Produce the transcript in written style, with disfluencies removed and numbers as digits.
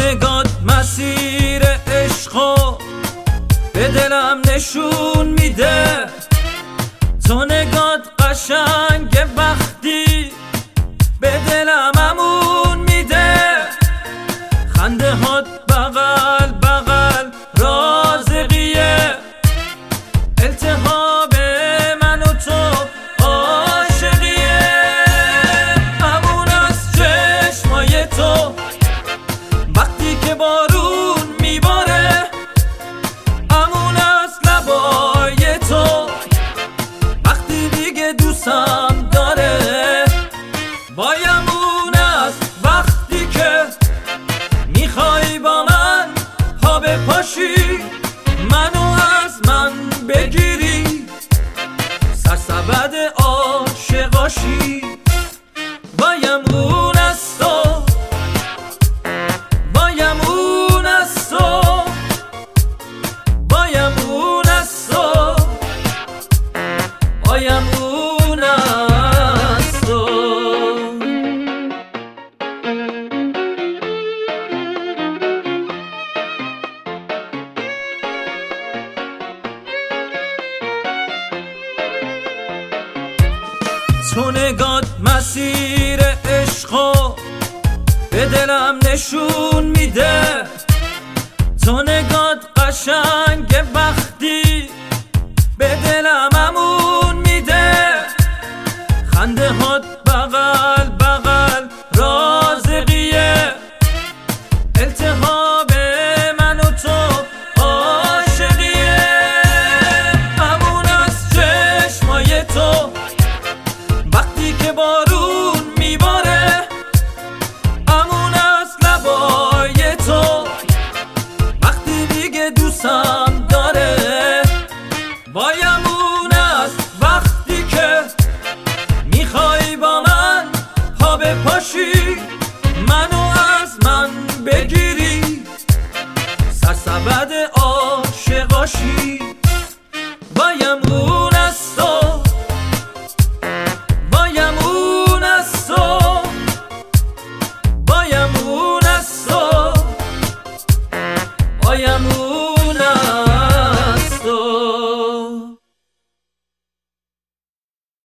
نگات مسیر عشقو به دلم نشون میده، تو نگات قشنگ وقتی به دلم امون میده، خنده هات بغل بغل رازقیه، التهاب من و تو عاشقیه، امون از چشمای تو وقتی که بارون میباره، امون از لبای تو وقتی دیگه دوستم داره، وای امون از وقتی که میخوای با من پا به پاشی، منو از من بگیری سرسبد عاشقاشی، وای امون از تو، وای امون از تو، وای امون از تو، وای امون از تو. تو نگات مسیر عشقو به دلم نشون میده، تو نگات قشنگ وقتی به دلم امون میده، خنده هات بغل بغل رازقیه، التهاب من و تو عاشقیه، امون از چشمای تو وقتی که بارون میباره، امون از لبای تو وقتی دیگه دوستم داره، وای امون از وقتی که میخوای با من پا به پاشی،